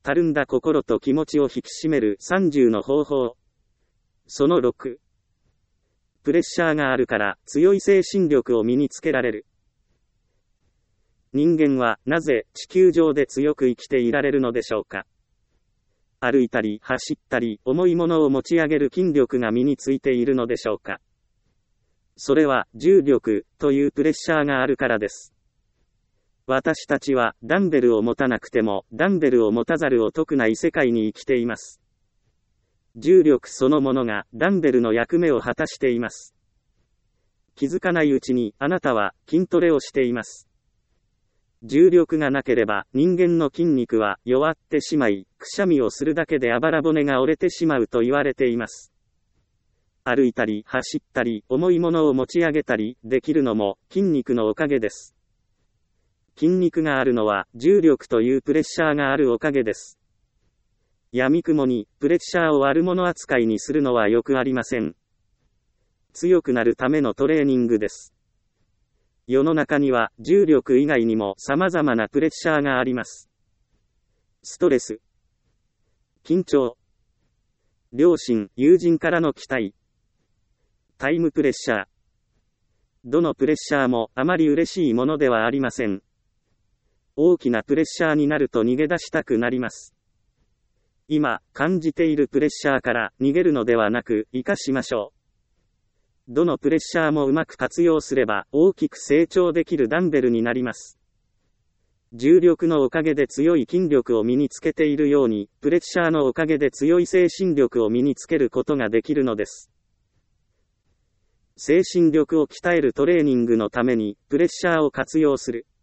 たるんだ心と気持ちを引き締める30の方法。その6。プレッシャーがあるから強い精神力を身につけられる。人間はなぜ地球上で強く生きていられるのでしょうか。歩いたり走ったり重いものを持ち上げる筋力が身についているのでしょうか。それは重力というプレッシャーがあるからです。私たちはダンベルを持たなくてもダンベルを持たざるを得ない世界に生きています。重力そのものがダンベルの役目を果たしています。気づかないうちにあなたは筋トレをしています。重力がなければ人間の筋肉は弱ってしまい、くしゃみをするだけであばら骨が折れてしまうと言われています。歩いたり走ったり重いものを持ち上げたりできるのも筋肉のおかげです。筋肉があるのは重力というプレッシャーがあるおかげです。闇雲にプレッシャーを悪者扱いにするのはよくありません。強くなるためのトレーニングです。世の中には重力以外にも様々なプレッシャーがあります。ストレス、緊張、両親、友人からの期待、タイムプレッシャー。どのプレッシャーもあまり嬉しいものではありません。大きなプレッシャーになると逃げ出したくなります。今感じているプレッシャーから逃げるのではなく生かしましょう。どのプレッシャーもうまく活用すれば大きく成長できるダンベルになります。重力のおかげで強い筋力を身につけているように、プレッシャーのおかげで強い精神力を身につけることができるのです。精神力を鍛えるトレーニングのために、プレッシャーを活用する。